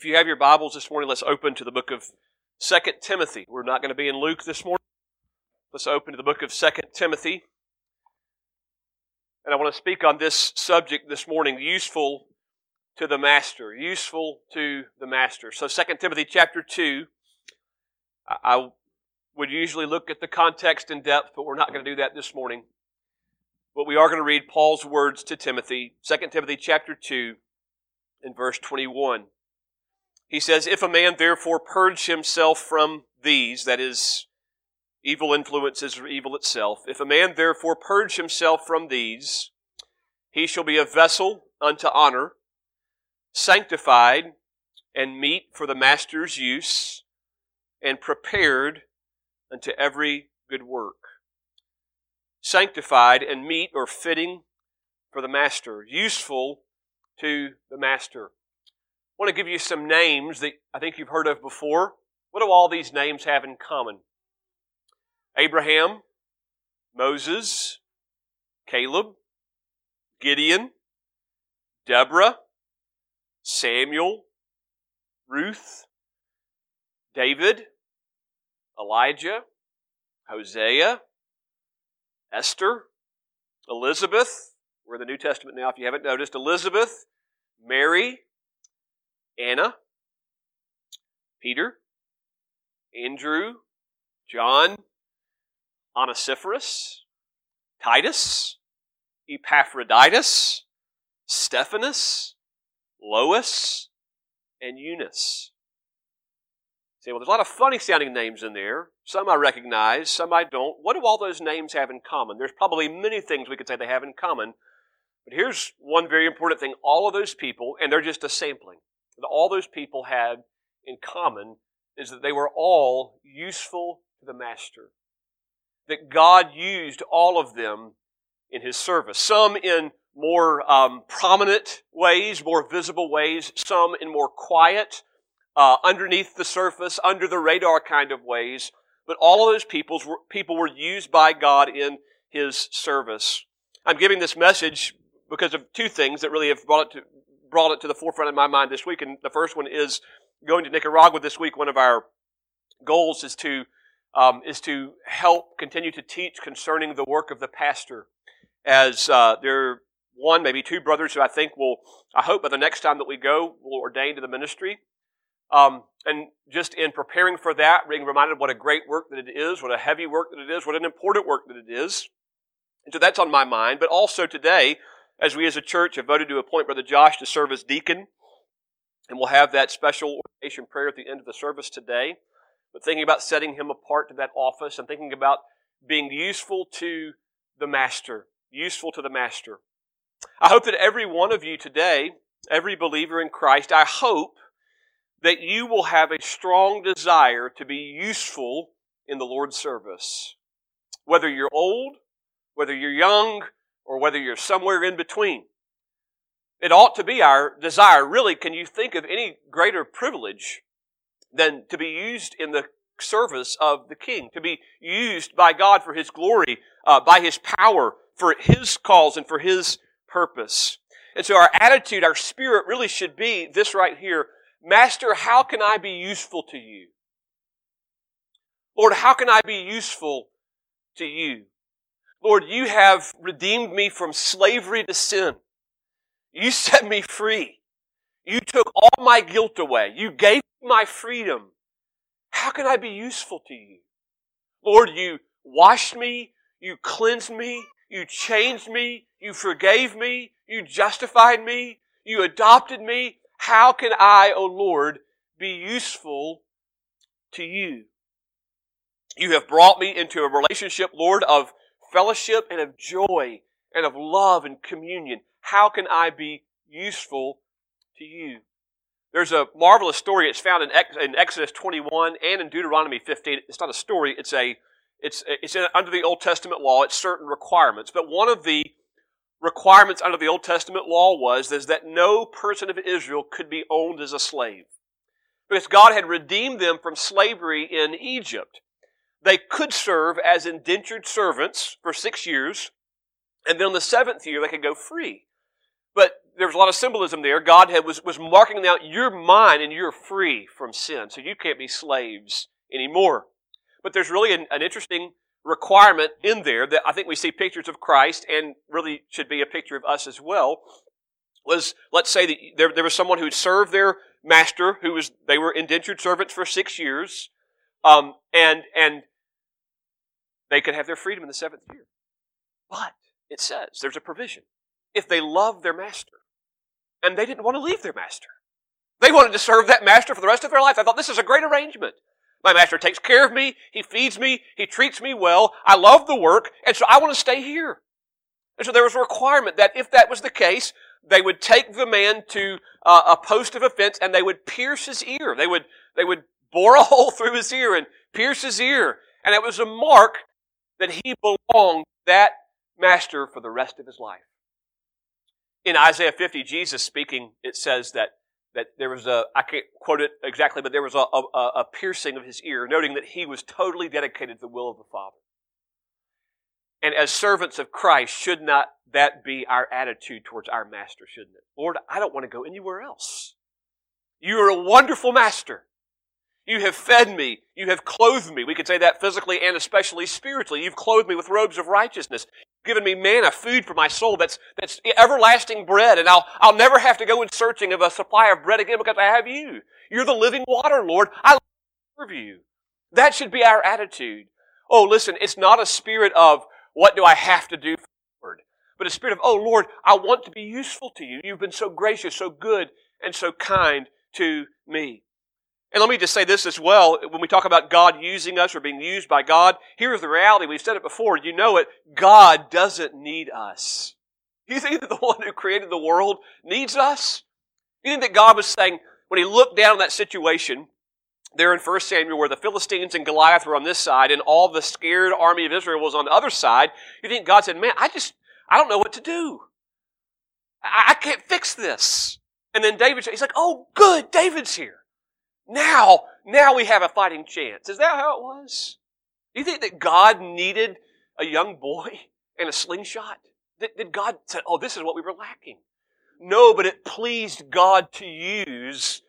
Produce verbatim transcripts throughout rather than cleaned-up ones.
If you have your Bibles this morning, let's open to the book of Second Timothy. We're not going to be in Luke this morning. Let's open to the book of Second Timothy. And I want to speak on this subject this morning, useful to the master. Useful to the master. So Second Timothy chapter two, I would usually look at the context in depth, but we're not going to do that this morning. But we are going to read Paul's words to Timothy, Second Timothy chapter two, in verse twenty-one. He says, "If a man therefore purge himself from these," that is, evil influences or evil itself, "if a man therefore purge himself from these, he shall be a vessel unto honor, sanctified and meet for the master's use, and prepared unto every good work." Sanctified and meet or fitting for the master, useful to the master. I want to give you some names that I think you've heard of before. What do all these names have in common? Abraham, Moses, Caleb, Gideon, Deborah, Samuel, Ruth, David, Elijah, Hosea, Esther, Elizabeth. We're in the New Testament now if you haven't noticed. Elizabeth, Mary, Anna, Peter, Andrew, John, Onesiphorus, Titus, Epaphroditus, Stephanas, Lois, and Eunice. See, well, there's a lot of funny sounding names in there. Some I recognize, some I don't. What do all those names have in common? There's probably many things we could say they have in common. But here's one very important thing. All of those people, and they're just a sampling, that all those people had in common is that they were all useful to the master. That God used all of them in His service. Some in more um, prominent ways, more visible ways. Some in more quiet, uh, underneath the surface, under the radar kind of ways. But all of those peoples were, people were used by God in His service. I'm giving this message because of two things that really have brought it to brought it to the forefront of my mind this week. And the first one is going to Nicaragua this week. One of our goals is to um, is to help continue to teach concerning the work of the pastor. As uh, there are one, maybe two brothers who I think will, I hope by the next time that we go, will ordain to the ministry. Um, and just in preparing for that, being reminded what a great work that it is, what a heavy work that it is, what an important work that it is. And so that's on my mind. But also today, as we as a church have voted to appoint Brother Josh to serve as deacon, and we'll have that special ordination prayer at the end of the service today, but thinking about setting him apart to that office and thinking about being useful to the master, useful to the master. I hope that every one of you today, every believer in Christ, I hope that you will have a strong desire to be useful in the Lord's service. Whether you're old, whether you're young, or whether you're somewhere in between. It ought to be our desire. Really, can you think of any greater privilege than to be used in the service of the King, to be used by God for His glory, uh, by His power, for His cause and for His purpose. And so our attitude, our spirit really should be this right here. Master, how can I be useful to you? Lord, how can I be useful to you? Lord, you have redeemed me from slavery to sin. You set me free. You took all my guilt away. You gave me my freedom. How can I be useful to you? Lord, you washed me. You cleansed me. You changed me. You forgave me. You justified me. You adopted me. How can I, O Lord, be useful to you? You have brought me into a relationship, Lord, of fellowship and of joy and of love and communion. How can I be useful to you? There's a marvelous story. It's found in Exodus twenty-one and in Deuteronomy fifteen. It's not a story. It's a it's it's in, under the Old Testament law. It's certain requirements. But one of the requirements under the Old Testament law was is that no person of Israel could be owned as a slave, because God had redeemed them from slavery in Egypt. They could serve as indentured servants for six years, and then on the seventh year they could go free. But there was a lot of symbolism there. God had, was, was marking out, you're mine and you're free from sin, so you can't be slaves anymore. But there's really an, an interesting requirement in there that I think we see pictures of Christ and really should be a picture of us as well. Was, let's say that there, there was someone who had served their master, who was, they were indentured servants for six years, um, and, and they could have their freedom in the seventh year. But it says, there's a provision. If they love their master, and they didn't want to leave their master, they wanted to serve that master for the rest of their life. I thought, this is a great arrangement. My master takes care of me, he feeds me, he treats me well, I love the work, and so I want to stay here. And so there was a requirement that if that was the case, they would take the man to uh, a post of offense and they would pierce his ear. They would, they would bore a hole through his ear and pierce his ear. And it was a mark that he belonged to that master for the rest of his life. In Isaiah fifty, Jesus speaking, it says that, that there was a, I can't quote it exactly, but there was a, a, a piercing of his ear, noting that he was totally dedicated to the will of the Father. And as servants of Christ, should not that be our attitude towards our master, shouldn't it? Lord, I don't want to go anywhere else. You are a wonderful master. You have fed me. You have clothed me. We could say that physically and especially spiritually. You've clothed me with robes of righteousness. You've given me manna, food for my soul. That's, that's everlasting bread. And I'll, I'll never have to go in searching of a supply of bread again because I have you. You're the living water, Lord. I serve you. That should be our attitude. Oh, listen, it's not a spirit of, what do I have to do for the Lord? But a spirit of, oh, Lord, I want to be useful to you. You've been so gracious, so good, and so kind to me. And let me just say this as well. When we talk about God using us or being used by God, here's the reality. We've said it before. You know it. God doesn't need us. You think that the one who created the world needs us? You think that God was saying, when He looked down on that situation, there in First Samuel, where the Philistines and Goliath were on this side and all the scared army of Israel was on the other side, you think God said, man, I just, I don't know what to do. I, I can't fix this. And then David, he's like, oh, good, David's here. Now, now we have a fighting chance. Is that how it was? Do you think that God needed a young boy and a slingshot? Did, did God say, oh, this is what we were lacking? No, but it pleased God to use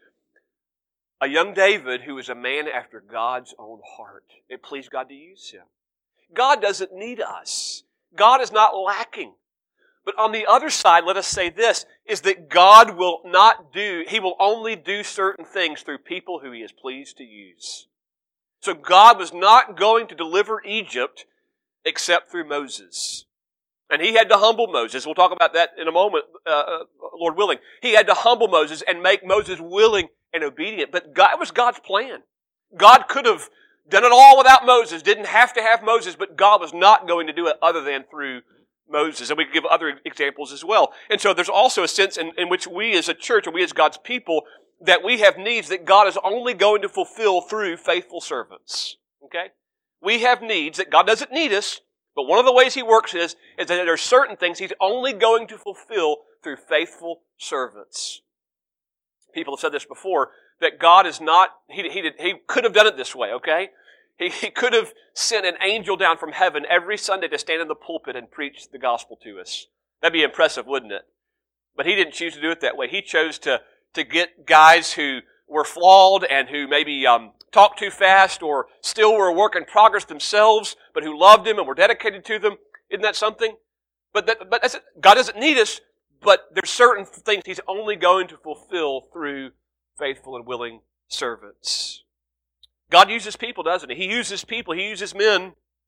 a young David who was a man after God's own heart. It pleased God to use him. God doesn't need us. God is not lacking. But on the other side, let us say this, is that God will not do, He will only do certain things through people who He is pleased to use. So God was not going to deliver Egypt except through Moses. And He had to humble Moses. We'll talk about that in a moment, uh, Lord willing. He had to humble Moses and make Moses willing and obedient. But God, it was God's plan. God could have done it all without Moses, didn't have to have Moses, but God was not going to do it other than through Moses. And we could give other examples as well. And so there's also a sense in, in which we as a church, or we as God's people, that we have needs that God is only going to fulfill through faithful servants. Okay? We have needs that God doesn't need us, but one of the ways He works is, is that there are certain things He's only going to fulfill through faithful servants. People have said this before, that God is not, He, he, did, he could have done it this way, okay? He, he could have sent an angel down from heaven every Sunday to stand in the pulpit and preach the gospel to us. That'd be impressive, wouldn't it? But He didn't choose to do it that way. He chose to, to get guys who were flawed and who maybe um, talked too fast or still were a work in progress themselves, but who loved Him and were dedicated to them. Isn't that something? But, that, but that's it. God doesn't need us, but there's certain things He's only going to fulfill through faithful and willing servants. God uses people, doesn't He? He uses people. He uses men.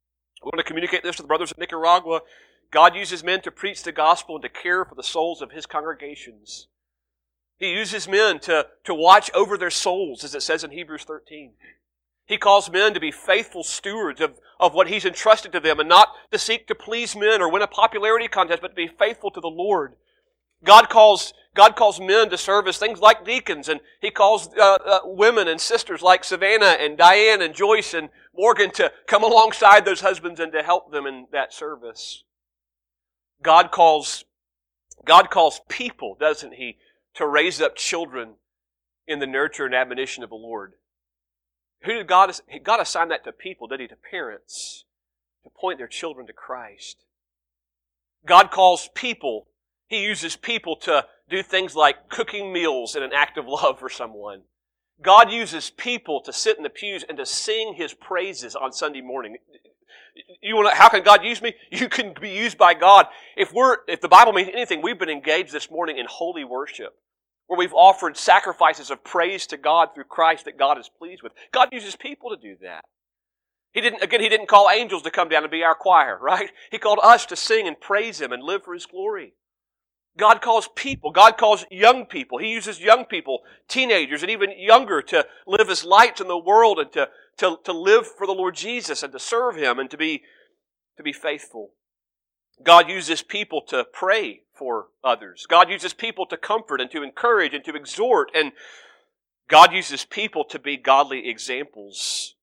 I want to communicate this to the brothers in Nicaragua. God uses men to preach the gospel and to care for the souls of His congregations. He uses men to, to watch over their souls, as it says in Hebrews thirteen. He calls men to be faithful stewards of, of what He's entrusted to them and not to seek to please men or win a popularity contest, but to be faithful to the Lord. God calls, God calls men to serve as things like deacons, and He calls uh, uh, women and sisters like Savannah and Diane and Joyce and Morgan to come alongside those husbands and to help them in that service. God calls, God calls people, doesn't He, to raise up children in the nurture and admonition of the Lord. Who did God, God assign that to people, did He? To parents, to point their children to Christ. God calls people, He uses people to, do things like cooking meals in an act of love for someone. God uses people to sit in the pews and to sing His praises on Sunday morning. You want to, how can God use me? You can be used by God. If we're, if the Bible means anything, we've been engaged this morning in holy worship, where we've offered sacrifices of praise to God through Christ that God is pleased with. God uses people to do that. He didn't, again, He didn't call angels to come down and be our choir, right? He called us to sing and praise Him and live for His glory. God calls people. God calls young people. He uses young people, teenagers, and even younger to live as lights in the world and to, to, to live for the Lord Jesus and to serve Him and to be, to be faithful. God uses people to pray for others. God uses people to comfort and to encourage and to exhort. And God uses people to be godly examples.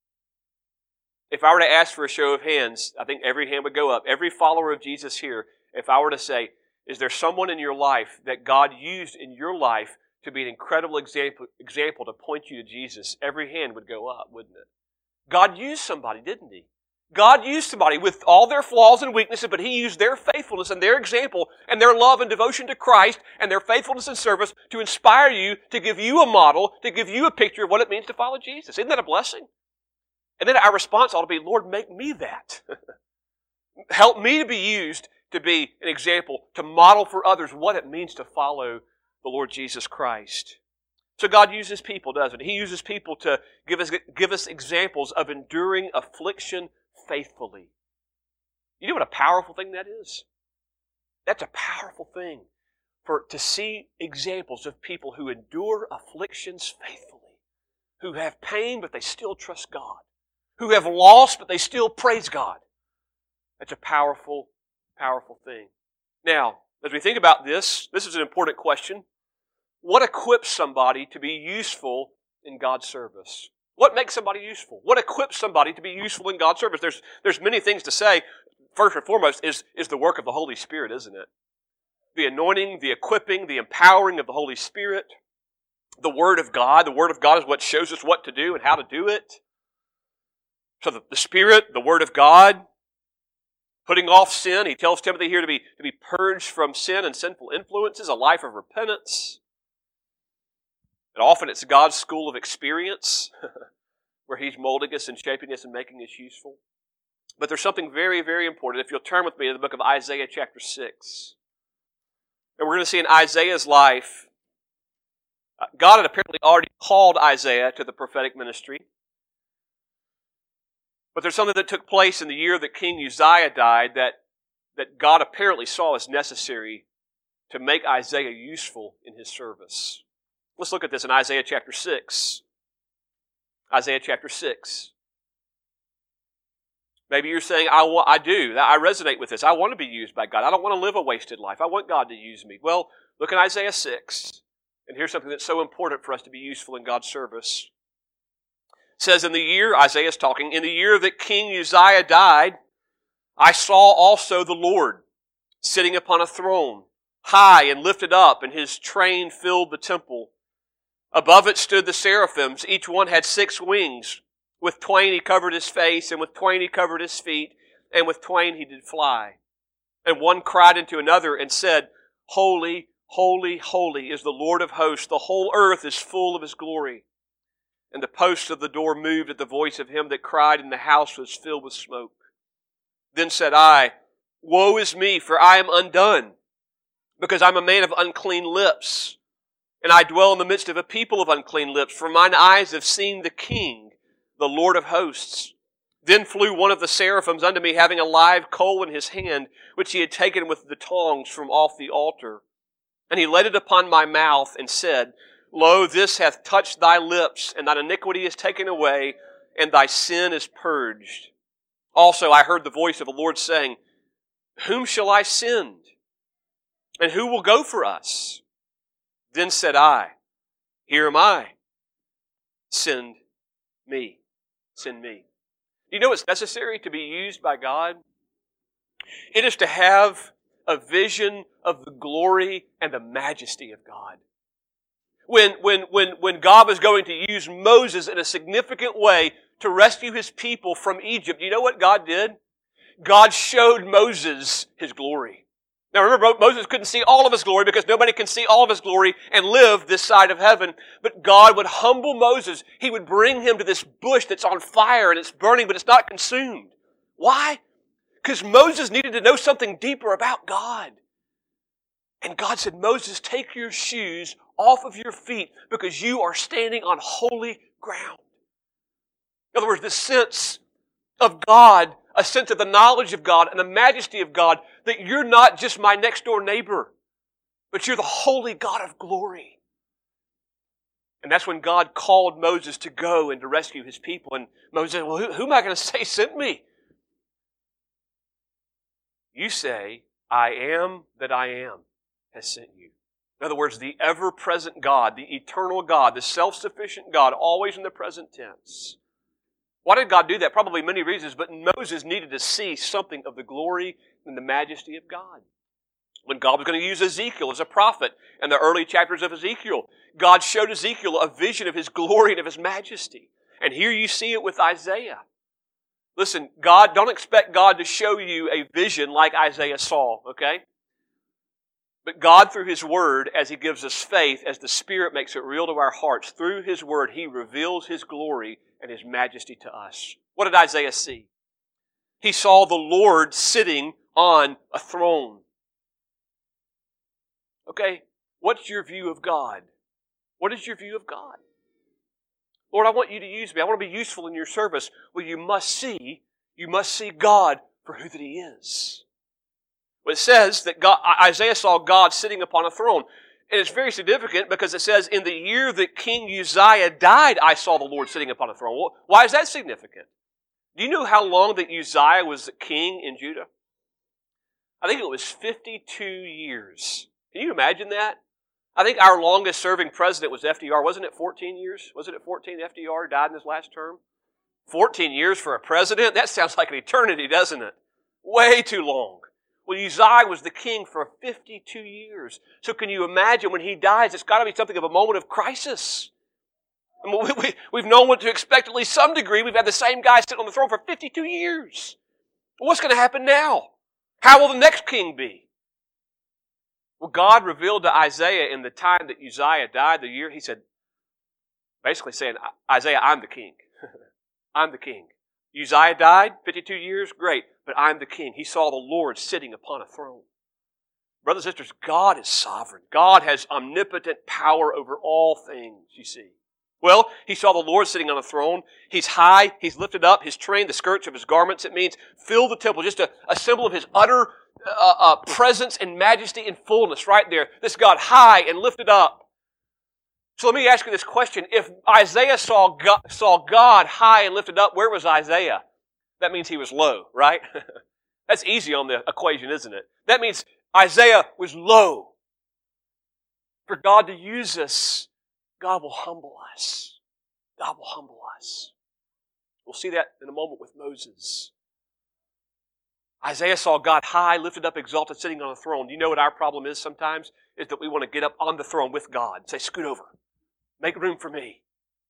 If I were to ask for a show of hands, I think every hand would go up. Every follower of Jesus here, if I were to say, is there someone in your life that God used in your life to be an incredible example, example to point you to Jesus? Every hand would go up, wouldn't it? God used somebody, didn't He? God used somebody with all their flaws and weaknesses, but He used their faithfulness and their example and their love and devotion to Christ and their faithfulness and service to inspire you, to give you a model, to give you a picture of what it means to follow Jesus. Isn't that a blessing? And then our response ought to be, Lord, make me that. Help me to be used to be an example, to model for others what it means to follow the Lord Jesus Christ. So God uses people, doesn't He? He uses people to give us, give us examples of enduring affliction faithfully. You know what a powerful thing that is? That's a powerful thing, for to see examples of people who endure afflictions faithfully, who have pain but they still trust God, who have lost but they still praise God. That's a powerful Powerful thing. Now, as we think about this, this is an important question. What equips somebody to be useful in God's service? What makes somebody useful? What equips somebody to be useful in God's service? There's, there's many things to say. First and foremost is, is the work of the Holy Spirit, isn't it? The anointing, the equipping, the empowering of the Holy Spirit. The Word of God. The Word of God is what shows us what to do and how to do it. So the, the Spirit, the Word of God, putting off sin. He tells Timothy here to be, to be purged from sin and sinful influences, a life of repentance. And often it's God's school of experience where He's molding us and shaping us and making us useful. But there's something very, very important. If you'll turn with me to the book of Isaiah chapter six. And we're going to see in Isaiah's life, God had apparently already called Isaiah to the prophetic ministry. But there's something that took place in the year that King Uzziah died that, that God apparently saw as necessary to make Isaiah useful in his service. Let's look at this in Isaiah chapter six. Isaiah chapter six. Maybe you're saying, I, want, I do. I resonate with this. I want to be used by God. I don't want to live a wasted life. I want God to use me. Well, look at Isaiah six. And here's something that's so important for us to be useful in God's service. It says, in the year, Isaiah's talking, in the year that King Uzziah died, I saw also the Lord sitting upon a throne, high and lifted up, and His train filled the temple. Above it stood the seraphims. Each one had six wings. With twain He covered His face, and with twain He covered His feet, and with twain He did fly. And one cried unto another and said, Holy, holy, holy is the Lord of hosts. The whole earth is full of His glory. And the posts of the door moved at the voice of him that cried, and the house was filled with smoke. Then said I, Woe is me, for I am undone, because I am a man of unclean lips, and I dwell in the midst of a people of unclean lips, for mine eyes have seen the King, the Lord of hosts. Then flew one of the seraphims unto me, having a live coal in his hand, which he had taken with the tongs from off the altar. And he laid it upon my mouth, and said, Lo, this hath touched thy lips, and thine iniquity is taken away, and thy sin is purged. Also I heard the voice of the Lord saying, Whom shall I send? And who will go for us? Then said I, Here am I. Send me. Send me. Do you know what's necessary to be used by God? It is to have a vision of the glory and the majesty of God. When, when, when, when God was going to use Moses in a significant way to rescue His people from Egypt, you know what God did? God showed Moses His glory. Now remember, Moses couldn't see all of his glory because nobody can see all of his glory and live this side of heaven. But God would humble Moses. He would bring him to this bush that's on fire and it's burning, but it's not consumed. Why? Because Moses needed to know something deeper about God. And God said, Moses, take your shoes off of your feet because you are standing on holy ground. In other words, this sense of God, a sense of the knowledge of God and the majesty of God, that you're not just my next door neighbor, but you're the holy God of glory. And that's when God called Moses to go and to rescue his people. And Moses said, well, who, who am I going to say sent me? You say, I am that I am has sent you. In other words, the ever-present God, the eternal God, the self-sufficient God, always in the present tense. Why did God do that? Probably many reasons, but Moses needed to see something of the glory and the majesty of God. When God was going to use Ezekiel as a prophet in the early chapters of Ezekiel, God showed Ezekiel a vision of His glory and of His majesty. And here you see it with Isaiah. Listen, God, don't expect God to show you a vision like Isaiah saw, okay? But God, through His Word, as He gives us faith, as the Spirit makes it real to our hearts, through His Word, He reveals His glory and His majesty to us. What did Isaiah see? He saw the Lord sitting on a throne. Okay, what's your view of God? What is your view of God? Lord, I want you to use me. I want to be useful in your service. Well, you must see, you must see God for who that He is. Well, it says that God, Isaiah saw God sitting upon a throne. And it's very significant because it says, in the year that King Uzziah died, I saw the Lord sitting upon a throne. Well, why is that significant? Do you know how long that Uzziah was king in Judah? I think it was fifty-two years. Can you imagine that? I think our longest serving president was F D R. Wasn't it fourteen years? Wasn't it fourteen? F D R died in his last term? fourteen years for a president? That sounds like an eternity, doesn't it? Way too long. Well, Uzziah was the king for fifty-two years. So can you imagine when he dies, it's got to be something of a moment of crisis. I mean, we, we, we've known what to expect at least some degree. We've had the same guy sitting on the throne for fifty-two years. Well, what's going to happen now? How will the next king be? Well, God revealed to Isaiah in the time that Uzziah died, the year, He said, basically saying, Isaiah, I'm the king. I'm the king. Uzziah died, fifty-two years, great, but I'm the king. He saw the Lord sitting upon a throne. Brothers and sisters, God is sovereign. God has omnipotent power over all things, you see. Well, he saw the Lord sitting on a throne. He's high, He's lifted up, His train, the skirts of His garments, it means fill the temple, just a, a symbol of His utter uh, uh, presence and majesty and fullness right there. This God high and lifted up. So let me ask you this question. If Isaiah saw God, saw God high and lifted up, where was Isaiah? That means he was low, right? That's easy on the equation, isn't it? That means Isaiah was low. For God to use us, God will humble us. God will humble us. We'll see that in a moment with Moses. Isaiah saw God high, lifted up, exalted, sitting on a throne. Do you know what our problem is sometimes? Is that we want to get up on the throne with God and say, scoot over. Make room for me.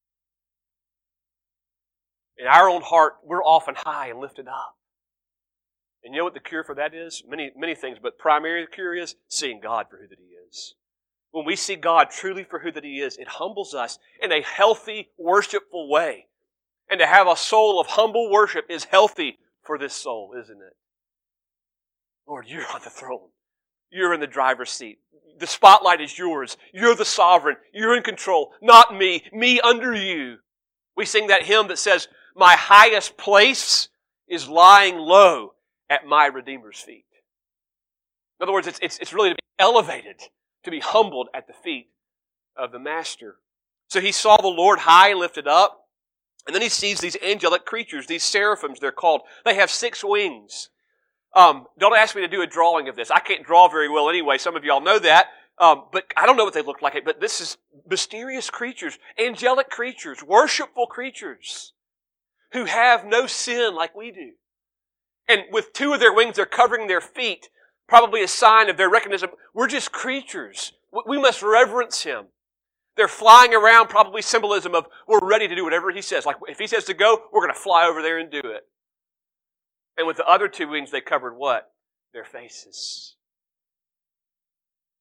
In our own heart, we're often high and lifted up. And you know what the cure for that is? Many, many things, but primary cure is seeing God for who that He is. When we see God truly for who that He is, it humbles us in a healthy, worshipful way. And to have a soul of humble worship is healthy for this soul, isn't it? Lord, you're on the throne. You're in the driver's seat. The spotlight is yours. You're the sovereign. You're in control. Not me. Me under you. We sing that hymn that says, my highest place is lying low at my Redeemer's feet. In other words, it's, it's, it's really to be elevated, to be humbled at the feet of the Master. So he saw the Lord high and lifted up, and then he sees these angelic creatures, these seraphims they're called. They have six wings. Um, don't ask me to do a drawing of this. I can't draw very well anyway. Some of y'all know that. Um, but I don't know what they look like. But this is mysterious creatures, angelic creatures, worshipful creatures who have no sin like we do. And with two of their wings, they're covering their feet, probably a sign of their recognition. We're just creatures. We must reverence Him. They're flying around, probably symbolism of we're ready to do whatever He says. Like if He says to go, we're going to fly over there and do it. And with the other two wings, they covered what? Their faces.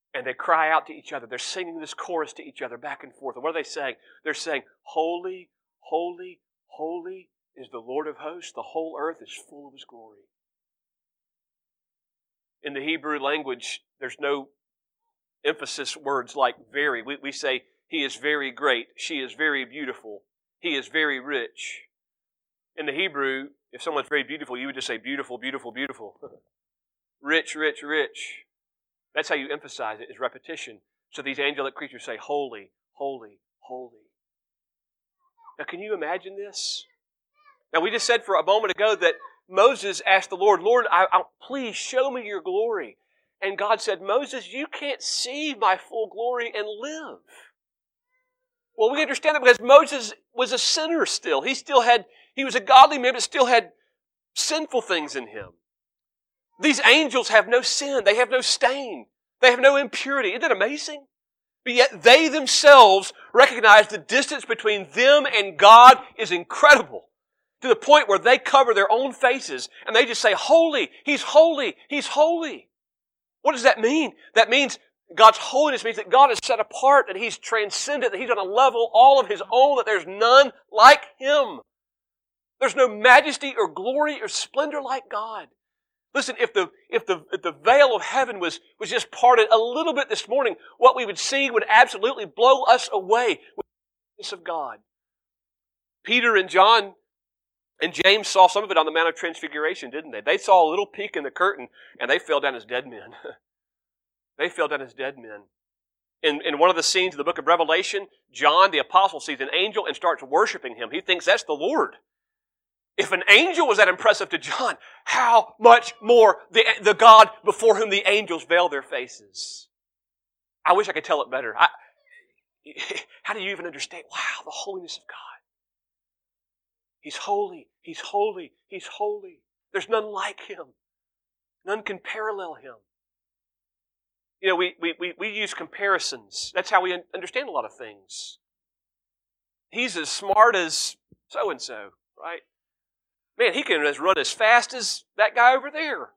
And they cry out to each other. They're singing this chorus to each other back and forth. And what are they saying? They're saying, holy, holy, holy is the Lord of hosts. The whole earth is full of His glory. In the Hebrew language, there's no emphasis words like very. We, we say, He is very great. She is very beautiful. He is very rich. In the Hebrew, if someone's very beautiful, you would just say beautiful, beautiful, beautiful. Rich, rich, rich. That's how you emphasize it, is repetition. So these angelic creatures say, holy, holy, holy. Now can you imagine this? Now we just said for a moment ago that Moses asked the Lord, Lord, I, I, please show me your glory. And God said, Moses, you can't see my full glory and live. Well, we understand that because Moses was a sinner still. He still had, he was a godly man, but still had sinful things in him. These angels have no sin. They have no stain. They have no impurity. Isn't that amazing? But yet they themselves recognize the distance between them and God is incredible. To the point where they cover their own faces and they just say, holy, He's holy, He's holy. What does that mean? That means God's holiness means that God is set apart, that He's transcendent, that He's on a level all of His own, that there's none like Him. There's no majesty or glory or splendor like God. Listen, if the, if the, if the veil of heaven was, was just parted a little bit this morning, what we would see would absolutely blow us away with the goodness of God. Peter and John and James saw some of it on the Mount of Transfiguration, didn't they? They saw a little peek in the curtain and they fell down as dead men. They fell down as dead men. In, in one of the scenes of the book of Revelation, John, the apostle, sees an angel and starts worshiping him. He thinks that's the Lord. If an angel was that impressive to John, how much more the, the God before whom the angels veil their faces? I wish I could tell it better. I, how do you even understand? Wow, the holiness of God. He's holy, He's holy, He's holy. There's none like Him. None can parallel Him. You know, we, we, we, we use comparisons. That's how we understand a lot of things. He's as smart as so-and-so, right? Man, he can run as fast as that guy over there.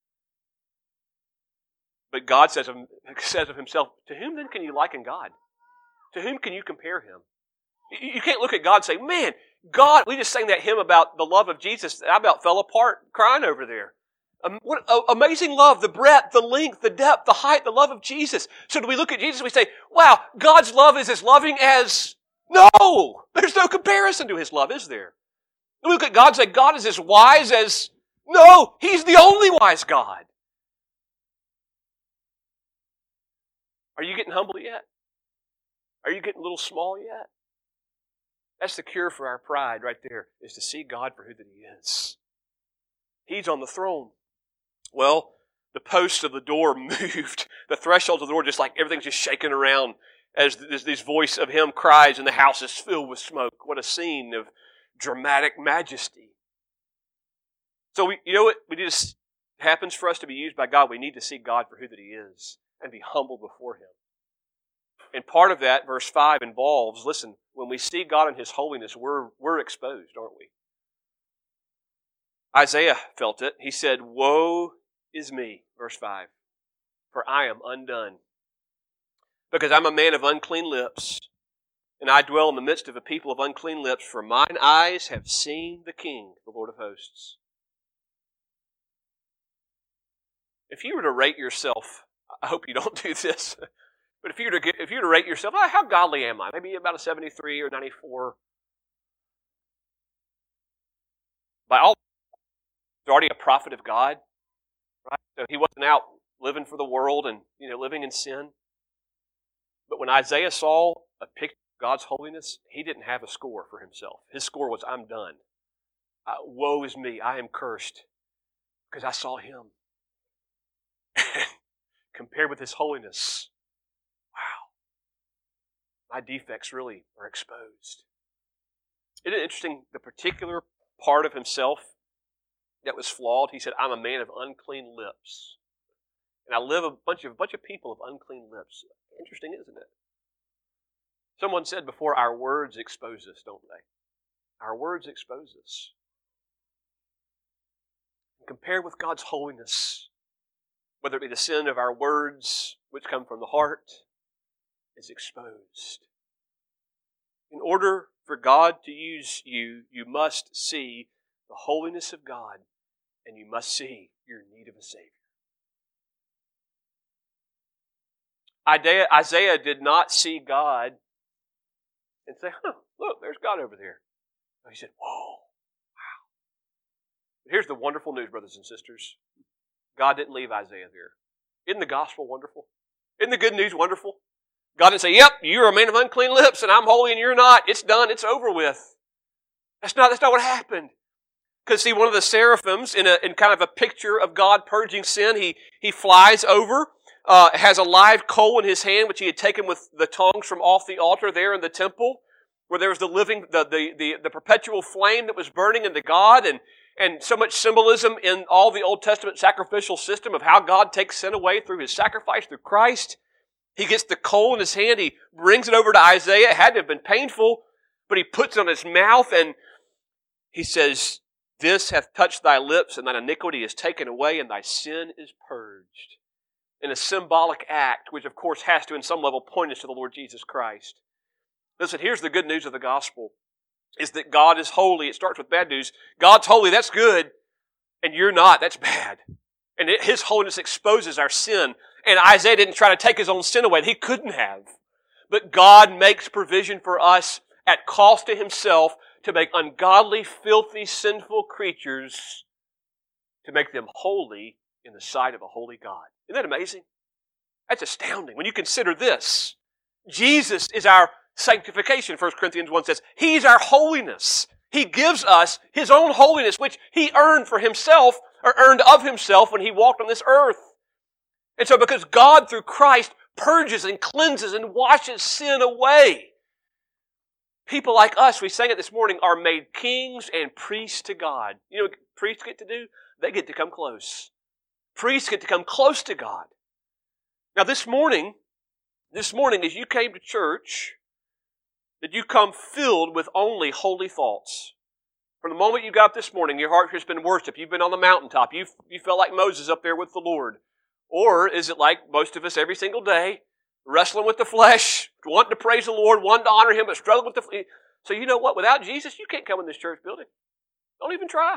But God says of, says of Himself, to whom then can you liken God? To whom can you compare Him? You can't look at God and say, man, God, we just sang that hymn about the love of Jesus. I about fell apart crying over there. Um, what uh, amazing love, the breadth, the length, the depth, the height, the love of Jesus. So do we look at Jesus and we say, wow, God's love is as loving as... No! There's no comparison to His love, is there? We look at God and say, God is as wise as... No! He's the only wise God. Are you getting humble yet? Are you getting a little small yet? That's the cure for our pride right there, is to see God for who that He is. He's on the throne. Well, the posts of the door moved. The thresholds of the door, just like everything's just shaking around as this, this voice of Him cries and the house is filled with smoke. What a scene of dramatic majesty. So we, you know what? We just it happens for us to be used by God. We need to see God for who that He is and be humble before Him. And part of that, verse five, involves, listen, when we see God in His holiness, we're, we're exposed, aren't we? Isaiah felt it. He said, woe is me, verse five, for I am undone, because I'm a man of unclean lips, and I dwell in the midst of a people of unclean lips, for mine eyes have seen the King, the Lord of hosts. If you were to rate yourself, I hope you don't do this, but if you were to get, if you were to rate yourself, oh, how godly am I? Maybe about a seventy-three or ninety-four. By all, he's already a prophet of God, right? So he wasn't out living for the world and you know living in sin. But when Isaiah saw a picture of God's holiness, he didn't have a score for himself. His score was, "I'm done. Uh, woe is me! I am cursed because I saw Him." Compared with His holiness, wow, my defects really are exposed. Isn't it interesting, the particular part of himself that was flawed? He said, I'm a man of unclean lips. And I live a bunch of, bunch of people of unclean lips. Interesting, isn't it? Someone said before, our words expose us, don't they? Our words expose us. Compared with God's holiness, whether it be the sin of our words which come from the heart, is exposed. In order for God to use you, you must see the holiness of God, and you must see your need of a Savior. Isaiah did not see God and say, huh, look, there's God over there. No, he said, whoa, wow. But here's the wonderful news, brothers and sisters. God didn't leave Isaiah there. Isn't the gospel wonderful? Isn't the good news wonderful? God didn't say, yep, you're a man of unclean lips and I'm holy and you're not. It's done. It's over with. That's not, that's not what happened. Because see, one of the seraphims, in, a, in kind of a picture of God purging sin, he, he flies over, uh, has a live coal in his hand, which he had taken with the tongs from off the altar there in the temple, where there was the living, the, the, the, the perpetual flame that was burning into God, and, and so much symbolism in all the Old Testament sacrificial system of how God takes sin away through His sacrifice through Christ. He gets the coal in his hand, he brings it over to Isaiah. It had to have been painful, but he puts it on his mouth and he says, this hath touched thy lips, and thine iniquity is taken away, and thy sin is purged. In a symbolic act, which of course has to in some level point us to the Lord Jesus Christ. Listen, here's the good news of the gospel, is that God is holy. It starts with bad news. God's holy, that's good, and you're not, that's bad. And it, His holiness exposes our sin. And Isaiah didn't try to take his own sin away. He couldn't have. But God makes provision for us at cost to Himself to make ungodly, filthy, sinful creatures, to make them holy in the sight of a holy God. Isn't that amazing? That's astounding. When you consider this, Jesus is our sanctification, First Corinthians one says. He's our holiness. He gives us His own holiness, which He earned for Himself, or earned of Himself when He walked on this earth. And so because God, through Christ, purges and cleanses and washes sin away, people like us, we sang it this morning, are made kings and priests to God. You know what priests get to do? They get to come close. Priests get to come close to God. Now this morning, this morning as you came to church, did you come filled with only holy thoughts? From the moment you got up this morning, your heart has been worship. You've been on the mountaintop. You you felt like Moses up there with the Lord. Or is it like most of us every single day, wrestling with the flesh, wanting to praise the Lord, wanting to honor Him, but struggling with the flesh? So you know what? Without Jesus, you can't come in this church building. Don't even try.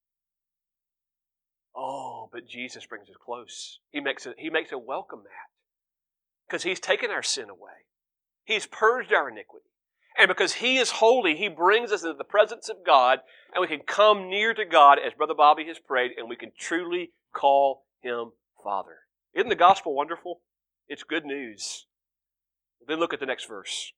Oh, but Jesus brings us close. He makes it, He makes it welcome that. Because He's taken our sin away. He's purged our iniquity. And because He is holy, He brings us into the presence of God, and we can come near to God, as Brother Bobby has prayed, and we can truly call Him Father. Isn't the gospel wonderful? It's good news. Then look at the next verse.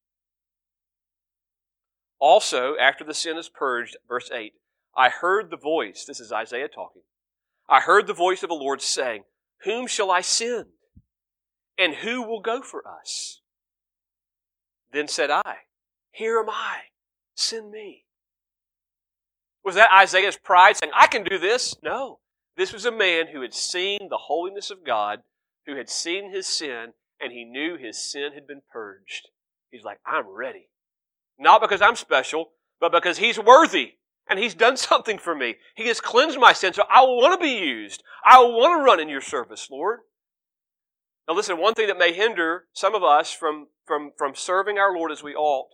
Also, after the sin is purged, verse eight, I heard the voice, this is Isaiah talking, I heard the voice of the Lord saying, whom shall I send? And who will go for us? Then said I, here am I, send me. Was that Isaiah's pride saying, I can do this? No. This was a man who had seen the holiness of God, who had seen his sin, and he knew his sin had been purged. He's like, I'm ready. Not because I'm special, but because He's worthy, and He's done something for me. He has cleansed my sin, so I want to be used. I want to run in Your service, Lord. Now listen, one thing that may hinder some of us from, from, from serving our Lord as we ought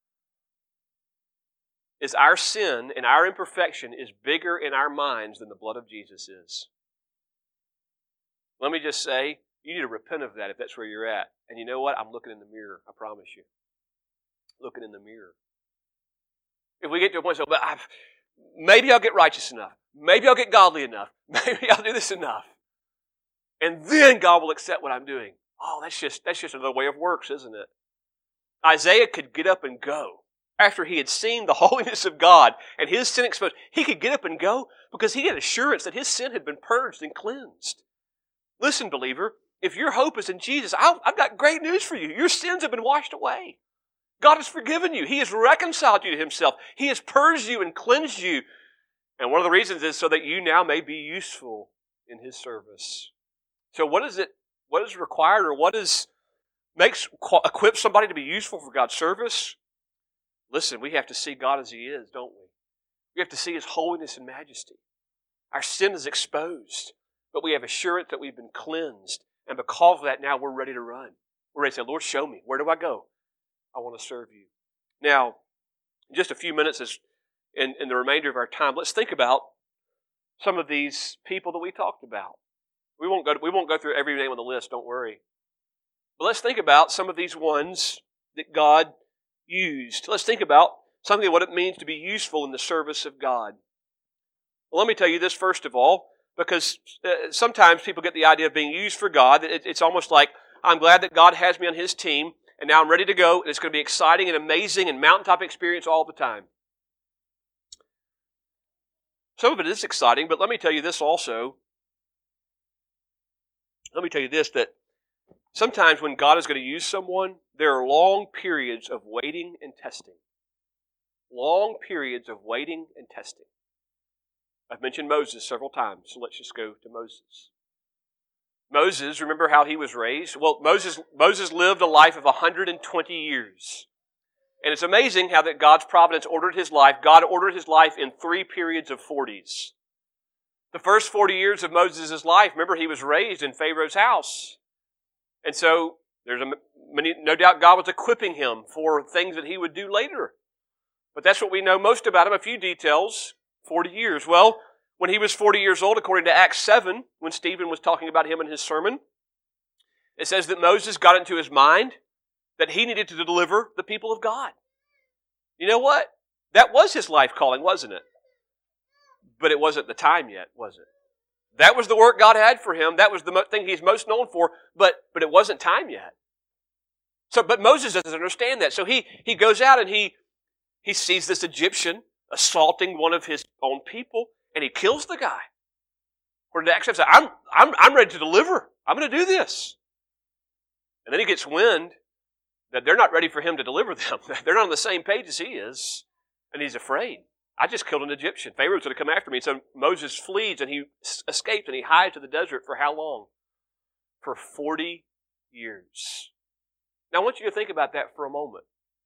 is our sin and our imperfection is bigger in our minds than the blood of Jesus is. Let me just say, you need to repent of that if that's where you're at. And you know what? I'm looking in the mirror, I promise you. Looking in the mirror. If we get to a point, so, but I've, maybe I'll get righteous enough. Maybe I'll get godly enough. Maybe I'll do this enough. And then God will accept what I'm doing. Oh, that's just, that's just another way of works, isn't it? Isaiah could get up and go. After he had seen the holiness of God and his sin exposed, he could get up and go because he had assurance that his sin had been purged and cleansed. Listen, believer, if your hope is in Jesus, I've, I've got great news for you. Your sins have been washed away. God has forgiven you. He has reconciled you to Himself. He has purged you and cleansed you. And one of the reasons is so that you now may be useful in His service. So what is it, what is required or what is makes equips somebody to be useful for God's service? Listen, we have to see God as He is, don't we? We have to see His holiness and majesty. Our sin is exposed, but we have assurance that we've been cleansed And because of that, now we're ready to run. We're ready to say, Lord, show me. Where do I go? I want to serve you. Now, in just a few minutes as in, in the remainder of our time, let's think about some of these people that we talked about. We won't go, we won't go through every name on the list, don't worry. But let's think about some of these ones that God used. Let's think about something of what it means to be useful in the service of God. Well, let me tell you this first of all, because uh, sometimes people get the idea of being used for God. It, it's almost like, I'm glad that God has me on His team, and now I'm ready to go, and it's going to be exciting and amazing and mountaintop experience all the time. Some of it is exciting, but let me tell you this also. Let me tell you this, that sometimes when God is going to use someone, there are long periods of waiting and testing. Long periods of waiting and testing. I've mentioned Moses several times, so let's just go to Moses. Moses, remember how he was raised? Well, Moses, Moses lived a life of one hundred twenty years. And it's amazing how that God's providence ordered his life. God ordered his life in three periods of forties. The first forty years of Moses' life, remember, he was raised in Pharaoh's house. And so, there's a, many, no doubt God was equipping him for things that he would do later. But that's what we know most about him, a few details. forty years. Well, when he was forty years old, according to Acts seven, when Stephen was talking about him in his sermon, it says that Moses got into his mind that he needed to deliver the people of God. You know what? That was his life calling, wasn't it? But it wasn't the time yet, was it? That was the work God had for him. That was the thing he's most known for, but, but it wasn't time yet. So, but Moses doesn't understand that. So he, he goes out and he, he sees this Egyptian assaulting one of his own people, and he kills the guy. According to Acts seven, I'm, I'm, I'm ready to deliver. I'm going to do this. And then he gets wind that they're not ready for him to deliver them. They're not on the same page as he is, and he's afraid. I just killed an Egyptian. Pharaoh's going to come after me. So Moses flees, and he escapes, and he hides to the desert for how long? For forty years. Now, I want you to think about that for a moment.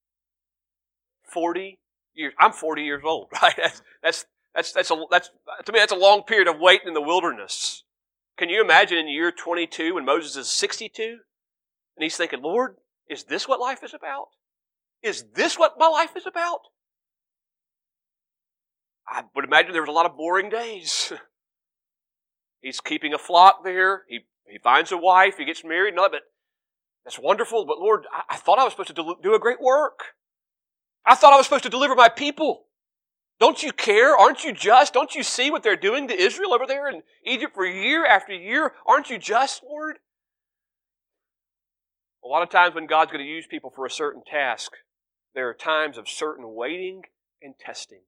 forty years. I'm forty years old, right? That's, that's, that's, that's, a, that's, to me, that's a long period of waiting in the wilderness. Can you imagine in year twenty-two when Moses is sixty-two? And he's thinking, Lord, is this what life is about? Is this what my life is about? I would imagine there was a lot of boring days. He's keeping a flock there. He, he finds a wife. He gets married. No, but that's wonderful. But Lord, I, I thought I was supposed to do, do a great work. I thought I was supposed to deliver my people. Don't you care? Aren't you just? Don't you see what they're doing to Israel over there in Egypt for year after year? Aren't you just, Lord? A lot of times when God's going to use people for a certain task, there are times of certain waiting and testing.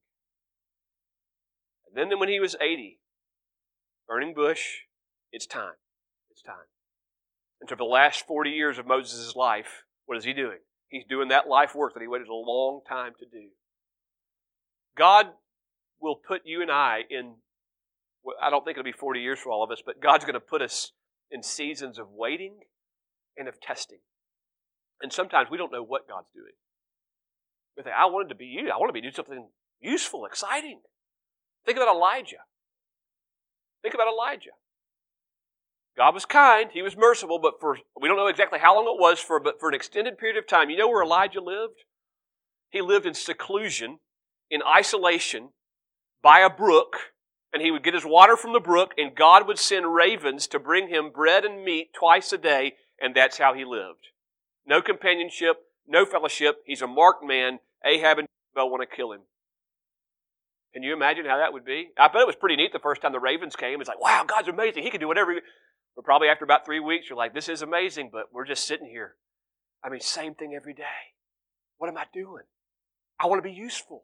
And then when he was eighty, burning bush, it's time. It's time. And for the last forty years of Moses' life, what is he doing? He's doing that life work that he waited a long time to do. God will put you and I in, I don't think it'll be forty years for all of us, but God's going to put us in seasons of waiting and of testing. And sometimes we don't know what God's doing. We think, I wanted to be you. I want to be doing something useful, exciting. Think about Elijah. Think about Elijah. God was kind. He was merciful, but for, we don't know exactly how long it was, for, but for an extended period of time. You know where Elijah lived? He lived in seclusion, in isolation, by a brook, and he would get his water from the brook, and God would send ravens to bring him bread and meat twice a day, and that's how he lived. No companionship, no fellowship. He's a marked man. Ahab and Jezebel want to kill him. Can you imagine how that would be? I bet it was pretty neat the first time the ravens came. It's like, wow, God's amazing. He can do whatever. But probably after about three weeks, you're like, this is amazing, but we're just sitting here. I mean, same thing every day. What am I doing? I want to be useful.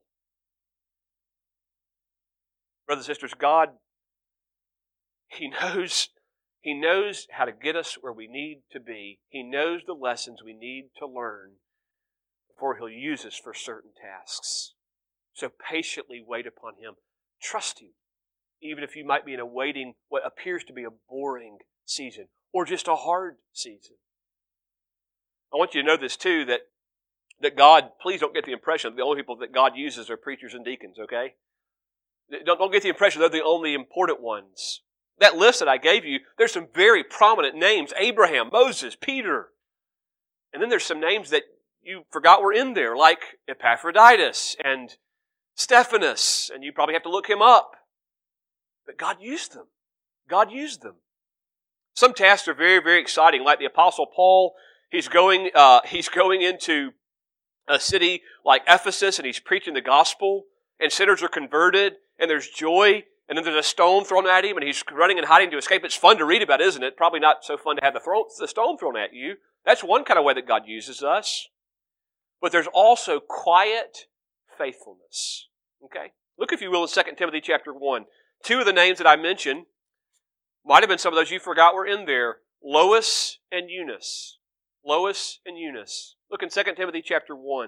Brothers and sisters, God, He knows, He knows how to get us where we need to be. He knows the lessons we need to learn before He'll use us for certain tasks. So patiently wait upon Him. Trust Him, even if you might be in a waiting, what appears to be a boring season, or just a hard season. I want you to know this too, that, that God, please don't get the impression that the only people that God uses are preachers and deacons, okay? Don't, don't get the impression they're the only important ones. That list that I gave you, there's some very prominent names. Abraham, Moses, Peter. And then there's some names that you forgot were in there, like Epaphroditus and Stephanus. And you probably have to look him up. But God used them. God used them. Some tasks are very, very exciting, like the Apostle Paul. He's going, uh, he's going into a city like Ephesus, and he's preaching the gospel, and sinners are converted, and there's joy, and then there's a stone thrown at him, and he's running and hiding to escape. It's fun to read about, isn't it? Probably not so fun to have the, throw, the stone thrown at you. That's one kind of way that God uses us. But there's also quiet faithfulness. Okay? Look, if you will, in Second Timothy chapter one. Two of the names that I mentioned, might have been some of those you forgot were in there. Lois and Eunice. Lois and Eunice. Look in Second Timothy chapter one.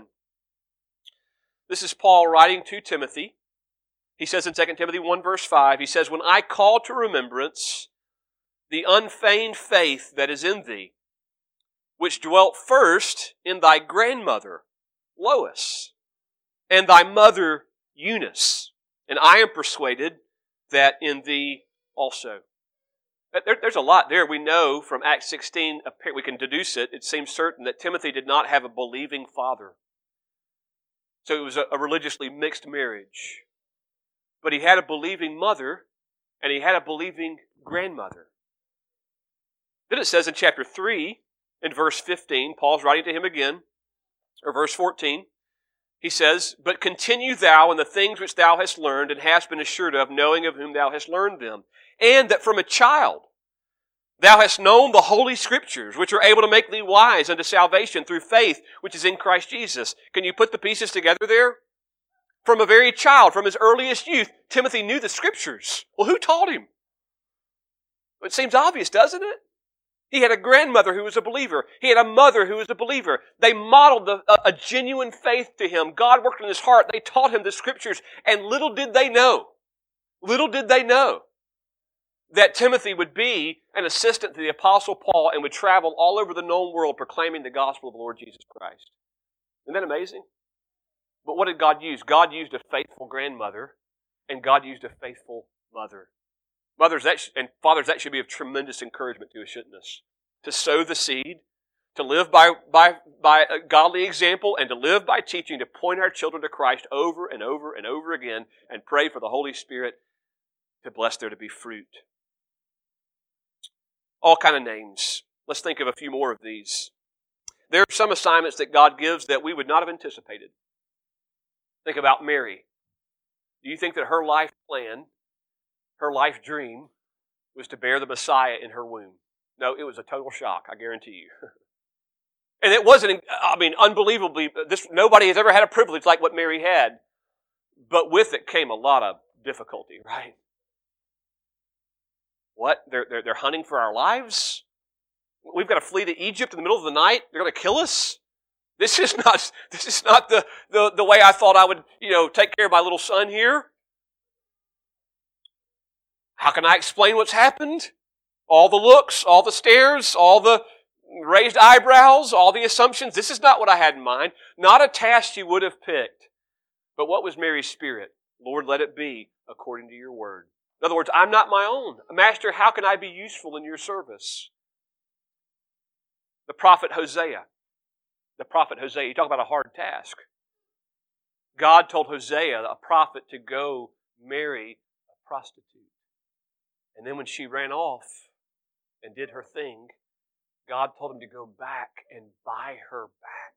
This is Paul writing to Timothy. He says in Second Timothy one verse five, he says, "When I call to remembrance the unfeigned faith that is in thee, which dwelt first in thy grandmother, Lois, and thy mother, Eunice, and I am persuaded that in thee also." There, there's a lot there. We know from Acts sixteen, we can deduce it. It seems certain that Timothy did not have a believing father. So it was a, a religiously mixed marriage. But he had a believing mother, and he had a believing grandmother. Then it says in chapter three, in verse fifteen, Paul's writing to him again, or verse fourteen, he says, "But continue thou in the things which thou hast learned, and hast been assured of, knowing of whom thou hast learned them, and that from a child thou hast known the holy Scriptures, which are able to make thee wise unto salvation through faith which is in Christ Jesus." Can you put the pieces together there? From a very child, from his earliest youth, Timothy knew the Scriptures. Well, who taught him? It seems obvious, doesn't it? He had a grandmother who was a believer. He had a mother who was a believer. They modeled the, a, a genuine faith to him. God worked in his heart. They taught him the Scriptures. And little did they know, little did they know that Timothy would be an assistant to the Apostle Paul and would travel all over the known world proclaiming the gospel of the Lord Jesus Christ. Isn't that amazing? But what did God use? God used a faithful grandmother, and God used a faithful mother. Mothers that sh- and fathers, that should be of tremendous encouragement to us, shouldn't us? To sow the seed, to live by, by, by a godly example, and to live by teaching, to point our children to Christ over and over and over again, and pray for the Holy Spirit to bless there to be fruit. All kind of names. Let's think of a few more of these. There are some assignments that God gives that we would not have anticipated. Think about Mary. Do you think that her life plan, her life dream, was to bear the Messiah in her womb? No, it was a total shock, I guarantee you. And it wasn't, I mean, unbelievably, this, nobody has ever had a privilege like what Mary had. But with it came a lot of difficulty, right? What? They're, they're, they're hunting for our lives? We've got to flee to Egypt in the middle of the night? They're going to kill us? This is not, this is not the, the, the way I thought I would, you know, take care of my little son here. How can I explain what's happened? All the looks, all the stares, all the raised eyebrows, all the assumptions. This is not what I had in mind. Not a task she would have picked. But what was Mary's spirit? Lord, let it be according to your word. In other words, I'm not my own. Master, how can I be useful in your service? The prophet Hosea. The prophet Hosea. You talk about a hard task. God told Hosea, a prophet, to go marry a prostitute. And then when she ran off and did her thing, God told him to go back and buy her back.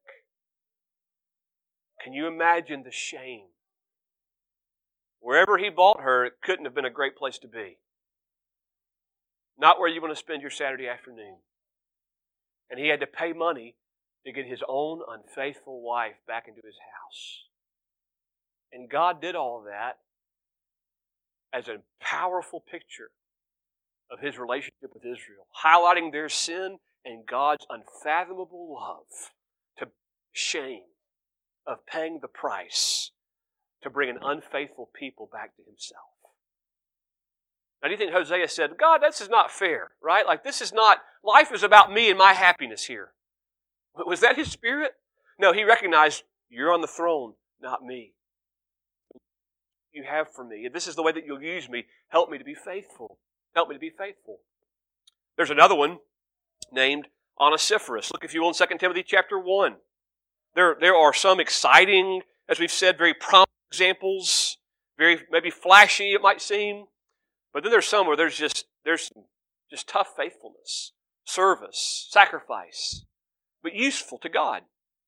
Can you imagine the shame? Wherever he bought her, it couldn't have been a great place to be. Not where you want to spend your Saturday afternoon. And he had to pay money to get his own unfaithful wife back into his house. And God did all that as a powerful picture of His relationship with Israel, highlighting their sin and God's unfathomable love to shame of paying the price to bring an unfaithful people back to Himself. Now, do you think Hosea said, God, this is not fair, right? Like, this is not, life is about me and my happiness here. Was that his spirit? No, he recognized, you're on the throne, not me. You have for me. If this is the way that you'll use me, help me to be faithful. Help me to be faithful. There's another one named Onesiphorus. Look, if you will, in Second Timothy chapter one. There, there are some exciting, as we've said, very prominent examples, very maybe flashy it might seem, but then there's some where there's just there's just tough faithfulness, service, sacrifice, but useful to God.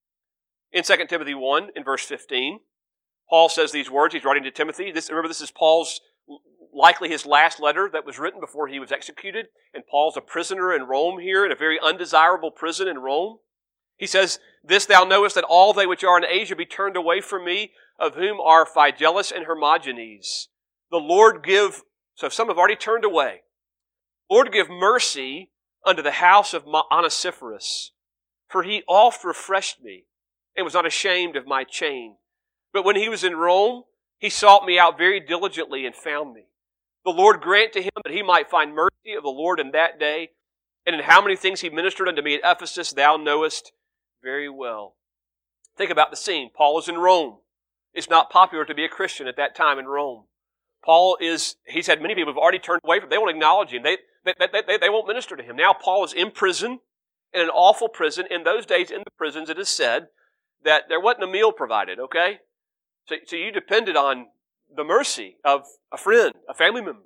In Second Timothy one, in verse fifteen, Paul says these words. He's writing to Timothy. This, remember, this is Paul's, likely his last letter that was written before he was executed, and Paul's a prisoner in Rome here, in a very undesirable prison in Rome. He says, "This thou knowest, that all they which are in Asia be turned away from me, of whom are Phygelus and Hermogenes. The Lord give," so some have already turned away, "Lord give mercy unto the house of Onesiphorus, for he oft refreshed me, and was not ashamed of my chain. But when he was in Rome, he sought me out very diligently and found me. The Lord grant to him that he might find mercy of the Lord in that day, and in how many things he ministered unto me at Ephesus, thou knowest very well." Think about the scene. Paul is in Rome. It's not popular to be a Christian at that time in Rome. Paul is, he's had many people who have already turned away from him. They won't acknowledge him. They, they, they, they, they won't minister to him. Now Paul is in prison, in an awful prison. In those days, in the prisons, it is said that there wasn't a meal provided, okay? So, so you depended on the mercy of a friend, a family member.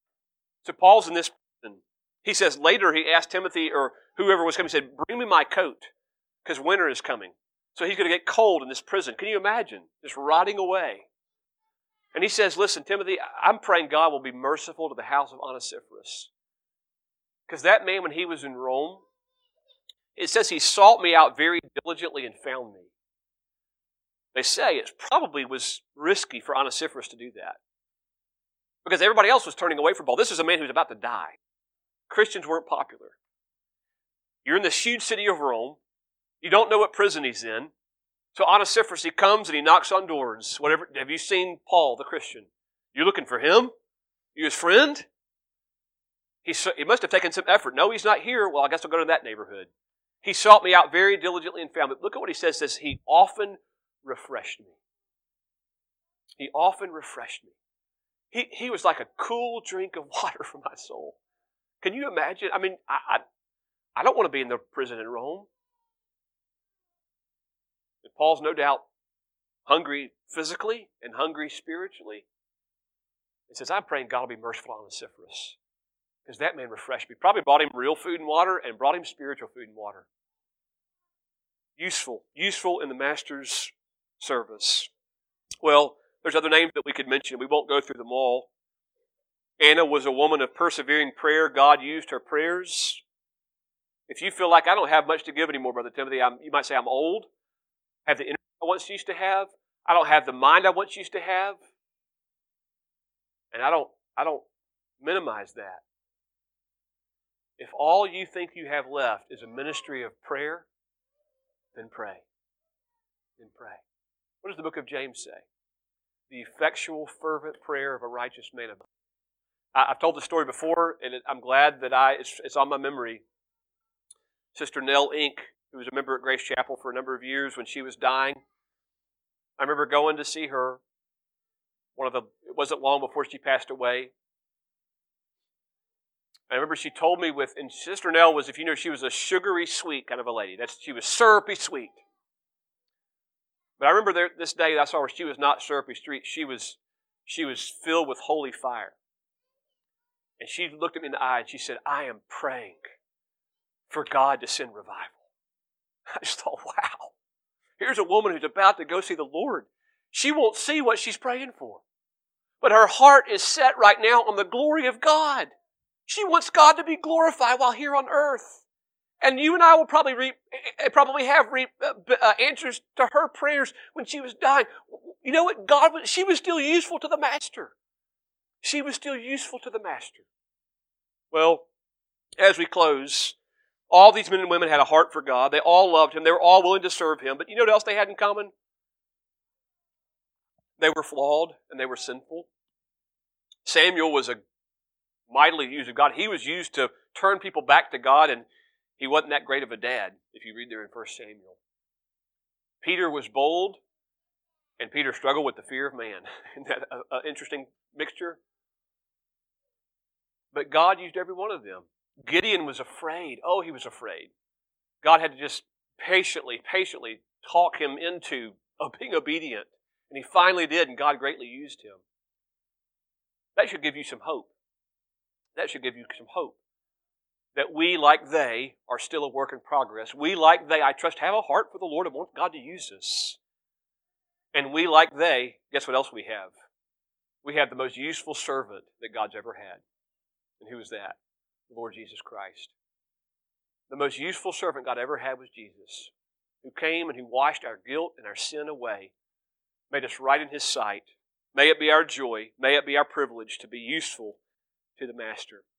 So Paul's in this prison. He says later, he asked Timothy or whoever was coming, he said, "Bring me my coat, because winter is coming." So he's going to get cold in this prison. Can you imagine? Just rotting away. And he says, "Listen, Timothy, I'm praying God will be merciful to the house of Onesiphorus. Because that man, when he was in Rome, it says he sought me out very diligently and found me." They say it probably was risky for Onesiphorus to do that, because everybody else was turning away from Paul. This is a man who's about to die. Christians weren't popular. You're in this huge city of Rome. You don't know what prison he's in. So Onesiphorus, he comes and he knocks on doors. Whatever. Have you seen Paul, the Christian? You're looking for him? You his friend? He, he must have taken some effort. No, he's not here. Well, I guess I'll go to that neighborhood. He sought me out very diligently and found me. Look at what he says. Says he often refreshed me. He often refreshed me. He, he was like a cool drink of water for my soul. Can you imagine? I mean, I, I, I don't want to be in the prison in Rome. And Paul's no doubt hungry physically and hungry spiritually. He says, "I'm praying God will be merciful on Onesiphorus, because that man refreshed me." Probably brought him real food and water and brought him spiritual food and water. Useful. Useful in the Master's service. Well, there's other names that we could mention. We won't go through them all. Anna was a woman of persevering prayer. God used her prayers. If you feel like I don't have much to give anymore, Brother Timothy, I'm, you might say I'm old, have the energy I once used to have, I don't have the mind I once used to have, and I don't, I don't minimize that. If all you think you have left is a ministry of prayer, then pray. Then pray. What does the book of James say? The effectual, fervent prayer of a righteous man. I've told the story before, and I'm glad that I it's, it's on my memory. Sister Nell Inc., who was a member at Grace Chapel for a number of years, when she was dying, I remember going to see her. One of the it wasn't long before she passed away. I remember she told me with, and Sister Nell was, if you know, she was a sugary sweet kind of a lady. That's she was syrupy sweet. But I remember there, this day I saw her. She was not syrupy sweet. She was, she was filled with holy fire. And she looked at me in the eye and she said, "I am praying for God to send revival." I just thought, wow. Here's a woman who's about to go see the Lord. She won't see what she's praying for. But her heart is set right now on the glory of God. She wants God to be glorified while here on earth. And you and I will probably reap, probably have reap, uh, answers to her prayers when she was dying. You know what? God, she was still useful to the Master. She was still useful to the Master. Well, as we close, all these men and women had a heart for God. They all loved Him. They were all willing to serve Him. But you know what else they had in common? They were flawed and they were sinful. Samuel was a mightily used of God. He was used to turn people back to God, and he wasn't that great of a dad, if you read there in First Samuel. Peter was bold, and Peter struggled with the fear of man. Isn't that an interesting mixture? But God used every one of them. Gideon was afraid. Oh, he was afraid. God had to just patiently, patiently talk him into being obedient. And he finally did, and God greatly used him. That should give you some hope. That should give you some hope. That we, like they, are still a work in progress. We, like they, I trust, have a heart for the Lord and want God to use us. And we, like they, guess what else we have? We have the most useful servant that God's ever had. And who is that? The Lord Jesus Christ. The most useful servant God ever had was Jesus, who came and who washed our guilt and our sin away, made us right in His sight. May it be our joy, may it be our privilege to be useful to the Master.